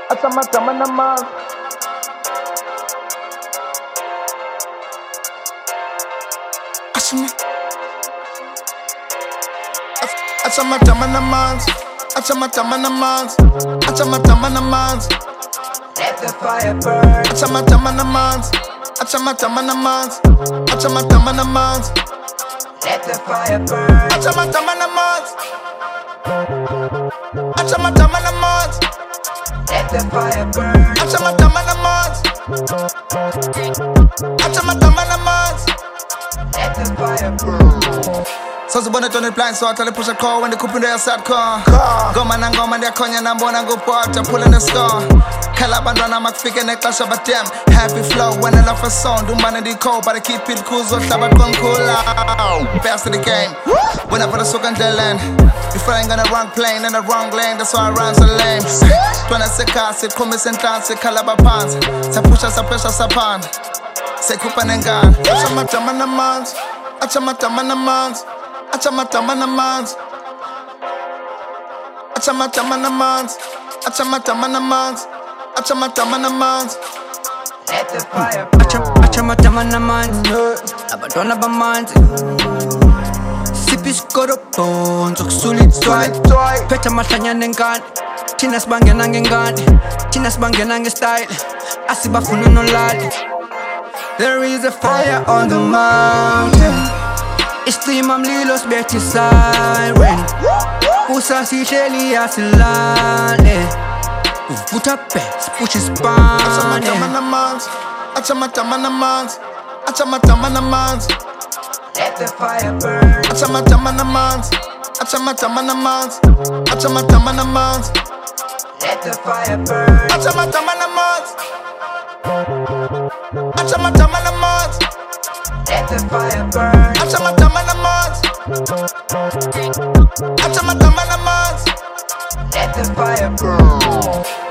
Atama na man. Atama na man. Atama na man. Atama na man. Let the fire burn. Atama na man. Atama na man. Atama na man. Let the fire burn. Atama na man. Atama na man. Let the fire burn. Atama na man. Atama na man. Let the fire burn. So the bonnet on the blind, so I tell the push a car when they coupe in their sad car. Go man and they're conya and bone and go part and pull in the scar. Calabandana McFick and a clash of a damn happy flow when I love a song. Do man in the cold, but I keep it cool, so Tabat con cool. Fast to the game. When I put a soak and land. Before I'm gonna wrong plane in the wrong lane, that's why I run so lame. When I say cast, it comes and dance, it calaba pants. Sa push us a pressure sapan. Say coupan and gun. Atama na mans. Atama na mans. Atama na mans. Atama na mans. Atama na mans. Atama na mans. Let the fire burn. Atama na mans. Abandona ba mans. Sipis korupon, sok sulit toy. Peta masanya nengan. Chinas bangya nangengan. Chinas bangya nange style. Asiba funu no lali. There is a fire on the mountain. Istimam lilos beti siren. Usa si sheli asilane. Uvuta pets, push his spine. Atama na mans. Atama na mans. Atama na mans. Let the fire burn. Atama na mans. Atama na mans. Atama na mans. Let the fire burn. Atama na mans. Atama na mans. Let the fire burn. Atama na mans. Atama na mans. Let the fire burn.